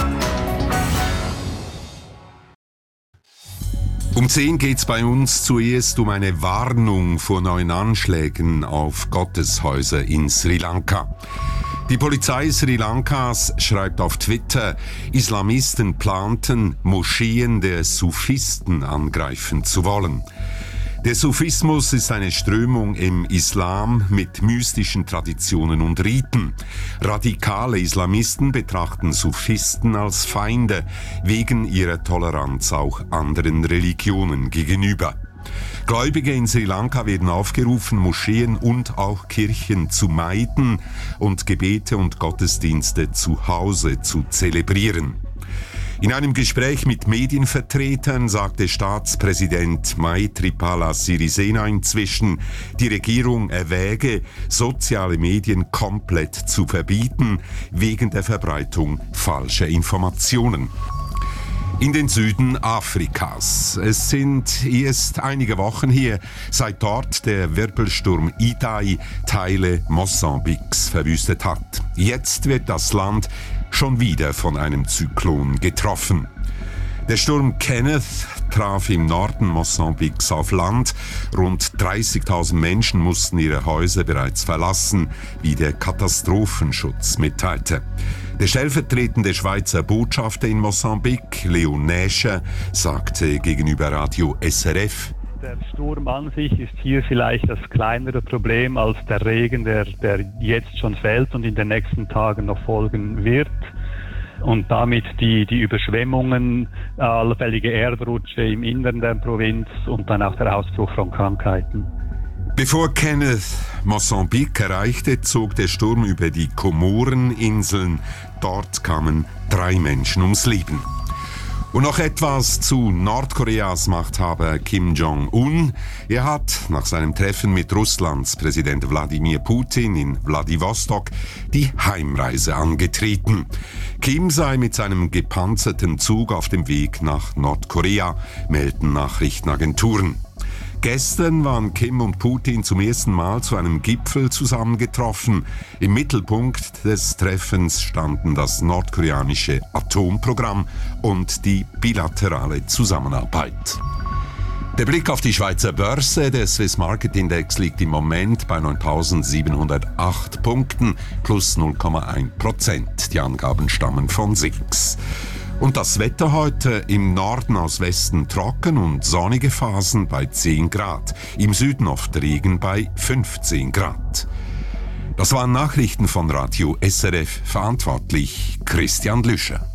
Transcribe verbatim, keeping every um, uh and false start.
Um zehn geht's bei uns zuerst um eine Warnung vor neuen Anschlägen auf Gotteshäuser in Sri Lanka. Die Polizei Sri Lankas schreibt auf Twitter, Islamisten planten, Moscheen der Sufisten angreifen zu wollen. Der Sufismus ist eine Strömung im Islam mit mystischen Traditionen und Riten. Radikale Islamisten betrachten Sufisten als Feinde wegen ihrer Toleranz auch anderen Religionen gegenüber. Gläubige in Sri Lanka werden aufgerufen, Moscheen und auch Kirchen zu meiden und Gebete und Gottesdienste zu Hause zu zelebrieren. In einem Gespräch mit Medienvertretern sagte Staatspräsident Maithripala Sirisena inzwischen, die Regierung erwäge, soziale Medien komplett zu verbieten, wegen der Verbreitung falscher Informationen. In den Süden Afrikas. Es sind erst einige Wochen her, seit dort der Wirbelsturm Idai Teile Mosambiks verwüstet hat. Jetzt wird das Land schon wieder von einem Zyklon getroffen. Der Sturm Kenneth traf im Norden Mosambiks auf Land. Rund dreißigtausend Menschen mussten ihre Häuser bereits verlassen, wie der Katastrophenschutz mitteilte. Der stellvertretende Schweizer Botschafter in Mosambik, Leon Näscher, sagte gegenüber Radio S R F: Der Sturm an sich ist hier vielleicht das kleinere Problem als der Regen, der, der jetzt schon fällt und in den nächsten Tagen noch folgen wird. Und damit die, die Überschwemmungen, allfällige Erdrutsche im Innern der Provinz und dann auch der Ausbruch von Krankheiten. Bevor Kenneth Mosambik erreichte, zog der Sturm über die Komoreninseln. Dort kamen drei Menschen ums Leben. Und noch etwas zu Nordkoreas Machthaber Kim Jong-un. Er hat nach seinem Treffen mit Russlands Präsident Wladimir Putin in Wladiwostok die Heimreise angetreten. Kim sei mit seinem gepanzerten Zug auf dem Weg nach Nordkorea, melden Nachrichtenagenturen. Gestern waren Kim und Putin zum ersten Mal zu einem Gipfel zusammengetroffen. Im Mittelpunkt des Treffens standen das nordkoreanische Atomprogramm und die bilaterale Zusammenarbeit. Der Blick auf die Schweizer Börse, der Swiss Market Index liegt im Moment bei neuntausendsiebenhundertacht Punkten, plus null Komma eins Prozent. Die Angaben stammen von S I X. Und das Wetter heute: im Norden aus Westen trocken und sonnige Phasen bei zehn Grad, im Süden oft Regen bei fünfzehn Grad. Das waren Nachrichten von Radio S R F, verantwortlich Christian Lüscher.